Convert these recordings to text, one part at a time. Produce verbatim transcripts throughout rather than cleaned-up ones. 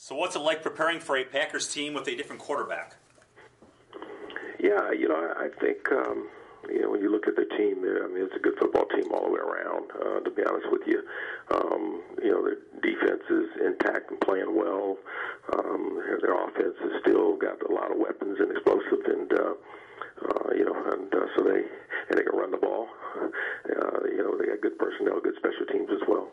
So what's it like preparing for a Packers team with a different quarterback? Yeah, you know, I, I think, um, you know, when you look at the team, I mean, it's a good football team all the way around, uh, to be honest with you. Um, you know, their defense is intact and playing well. Um, their offense has still got a lot of weapons and explosive, and, uh, uh, you know, and uh, so they, and they can run the ball. Uh, you know, they got good personnel, good special teams as well.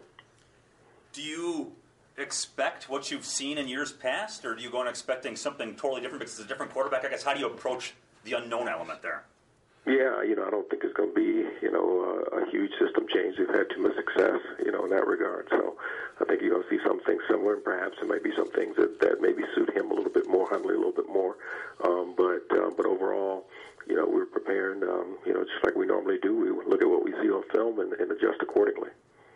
Do you expect what you've seen in years past, or do you go in expecting something totally different because it's a different quarterback? I guess, how do you approach the unknown element there? Yeah, you know, I don't think it's going to be, you know, uh, a huge system change. They've had too much success, you know, in that regard. So I think you're going to see something similar, and perhaps there might be some things that, that maybe suit him a little bit more, Hundley a little bit more. Um, but uh, but overall, you know, we're preparing, um, you know, just like we normally do. We look at what we see on film and, and adjust accordingly.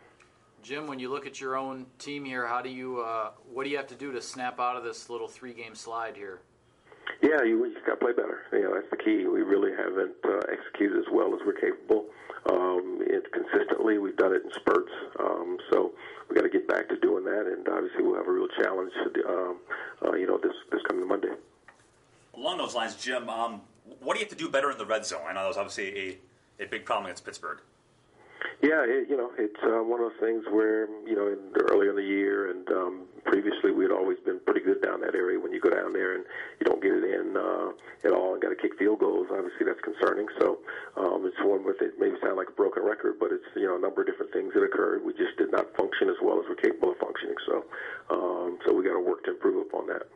Jim, when you look at your own team here, how do you, uh, what do you have to do to snap out of this little three-game slide here? Yeah, you, you got to play better. You know, that's the key. We really haven't uh, executed as well as we're capable. Um, it, consistently, we've done it in spurts. Um, so we got to get back to doing that, and obviously we'll have a real challenge. Um, uh, you know, this this coming Monday. Along those lines, Jim, um, what do you have to do better in the red zone? I know that was obviously a, a big problem against Pittsburgh. Yeah, it, you know, it's uh, one of those things where, you know, in, earlier in the year and um, previously we had always been pretty good down that area. When you go down there and you don't get it in uh, at all and got to kick field goals, obviously that's concerning. So um, it's one with it maybe sound like a broken record, but it's, you know, a number of different things that occurred. We just did not function as well as we're capable of functioning. So, um, so we got to work to improve upon that.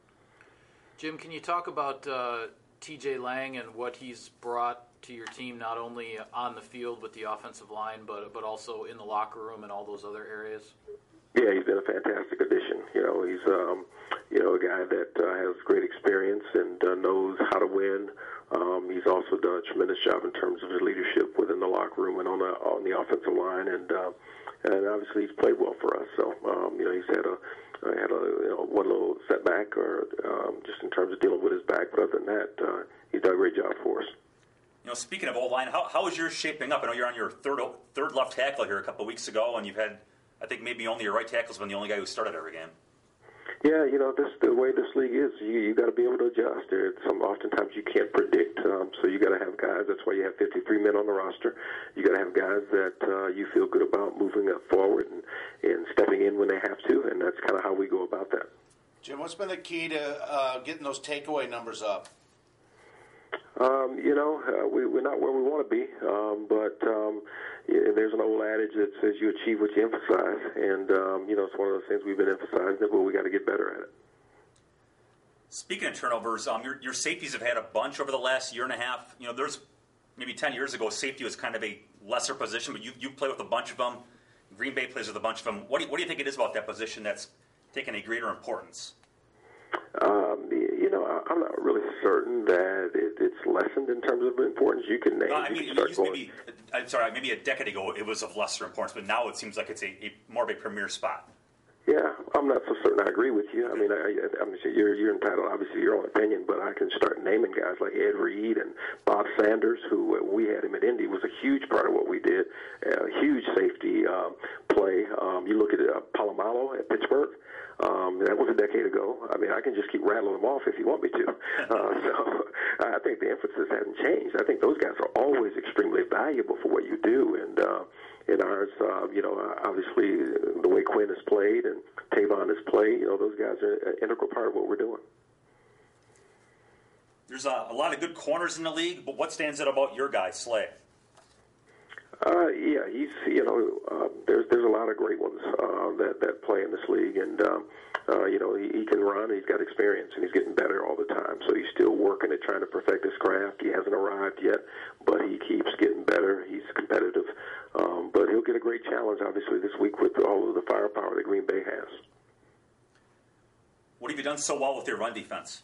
Jim, can you talk about uh, T J Lang and what he's brought to your team, not only on the field with the offensive line, but but also in the locker room and all those other areas? Yeah, he's been a fantastic addition. You know, he's um, you know a guy that uh, has great experience and uh, knows how to win. Um, he's also done a tremendous job in terms of his leadership within the locker room and on the on the offensive line, and uh, and obviously he's played well for us. So um, you know, he's had a uh, had a you know one little setback, or um, just in terms of dealing with his back, but other than that, uh, he's done a great job for us. You know, speaking of O-line, how, how is yours shaping up? I know you're on your third third left tackle here a couple of weeks ago, and you've had, I think, maybe only your right tackle's been the only guy who started every game. Yeah, you know, this the way this league is. You you got to be able to adjust. There, some oftentimes you can't predict. Um, so you got to have guys. That's why you have fifty-three men on the roster. You got to have guys that uh, you feel good about moving up forward and, and stepping in when they have to, and that's kind of how we go about that. Jim, what's been the key to uh, getting those takeaway numbers up? Um, you know, uh, we, we're not where we want to be, um, but um, yeah, there's an old adage that says you achieve what you emphasize, and um, you know, it's one of those things we've been emphasizing, but we got to get better at it. Speaking of turnovers, um, your, your safeties have had a bunch over the last year and a half. You know, there's maybe ten years ago, safety was kind of a lesser position, but you you play with a bunch of them. Green Bay plays with a bunch of them. What do you, what do you think it is about that position that's taken a greater importance? Um, you know, I'm not really certain that it, it's lessened in terms of importance. You can name. No, I mean, you it can used maybe, I'm sorry, maybe a decade ago it was of lesser importance, but now it seems like it's a, a more of a premier spot. Yeah, I'm not so certain I agree with you. I mean, I, I, I mean, you're you're entitled, obviously, your own opinion, but I can start naming guys like Ed Reed and Bob Sanders, who uh, we had him at Indy, was a huge part of what we did, a uh, huge safety um, play. Um, you look at uh, Palomalo at Pittsburgh. Um, that was a decade ago. I mean, I can just keep rattling them off if you want me to. Uh, so I think the emphasis hasn't changed. I think those guys are always extremely valuable for what you do. And uh, in ours, uh, you know, obviously the way Quinn has played and Tavon has played, you know, those guys are an integral part of what we're doing. There's a, a lot of good corners in the league, but what stands out about your guy, Slay? Uh, yeah, he's you know uh, there's there's a lot of great ones uh, that that play in this league, and um, uh, you know he, he can run. He's got experience, and he's getting better all the time. So he's still working at trying to perfect his craft. He hasn't arrived yet, but he keeps getting better. He's competitive, um, but he'll get a great challenge obviously this week with all of the firepower that Green Bay has. What have you done so well with your run defense?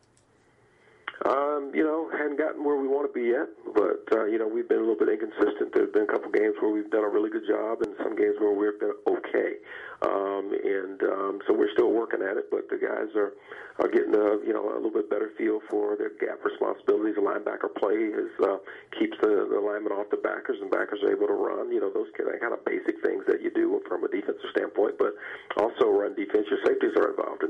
Um, you know, hadn't gotten where we want to be yet, but, uh, you know, we've been a little bit inconsistent. There's been a couple games where we've done a really good job and some games where we've been okay. Um, and um, so we're still working at it, but the guys are, are getting a, you know, a little bit better feel for their gap responsibilities. The linebacker play is, uh, keeps the, the linemen off the backers, and backers are able to run. You know, those kind of, kind of basic things that you do from a defensive standpoint, but also run defense. Your safeties are involved in that as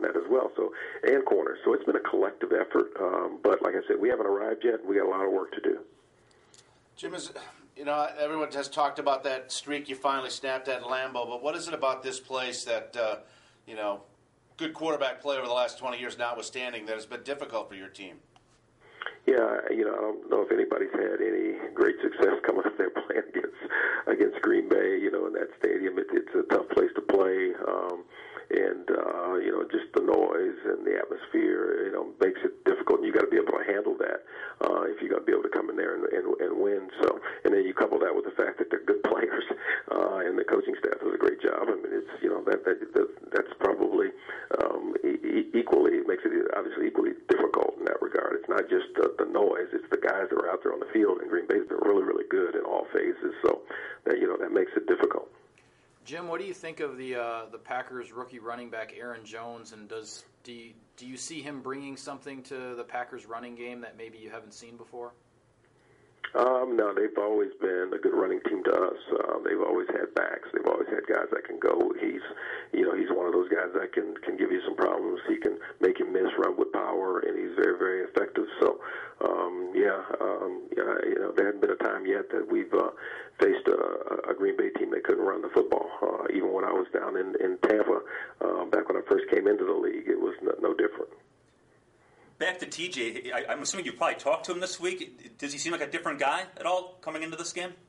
also, and corners. So it's been a collective effort. Um, but like I said, we haven't arrived yet. We got a lot of work to do. Jim, is, you know, everyone has talked about that streak you finally snapped at Lambeau, but what is it about this place that, uh, you know, good quarterback play over the last twenty years notwithstanding, that has been difficult for your team? Yeah, you know, I don't know if anybody's had any great success coming up there playing against against Green Bay. You know, in that stadium, it, it's a tough place to play, um, and uh, you know, just the noise and the atmosphere, you know, makes it difficult. And you got to be able to handle that uh, if you're going to be able to come in there and, and, and win. So, and then you couple that with the fact that they're good players, uh, and the coaching staff does a great job. I mean, it's you know that, that, that that's probably um, e- equally it makes it obviously equally difficult in that regard. It's not just uh, the noise; it's the guys that are out there on the field. And Green Bay's been really, really good in all phases. So that you know that makes it difficult. Jim, what do you think of the uh, the Packers rookie running back Aaron Jones, and does do you, do you see him bringing something to the Packers running game that maybe you haven't seen before? Um, no, they've always been a good running team to us. Uh, they've always had backs. They've always had guys that can go. He's, you know, he's one of those guys that can can give you some problems. He can make you miss, run with power, and he's very, very effective. So, um, yeah, um, yeah, you know, there hasn't been a time yet that we've uh, faced a, a Green Bay team that couldn't run the football. Uh, even when I was down in in Tampa, uh, back when I first came into the league, it was no, no different. Back to T J, I, I'm assuming you probably talked to him this week. Does he seem like a different guy at all coming into this game?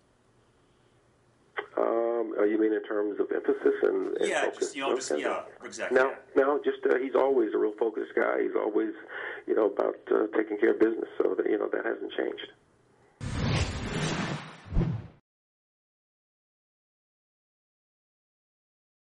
Um, you mean in terms of emphasis and, and yeah, focus? just, you know, just, yeah, exactly. No, no, just uh, he's always a real focused guy. He's always, you know, about uh, taking care of business. So that you know that hasn't changed.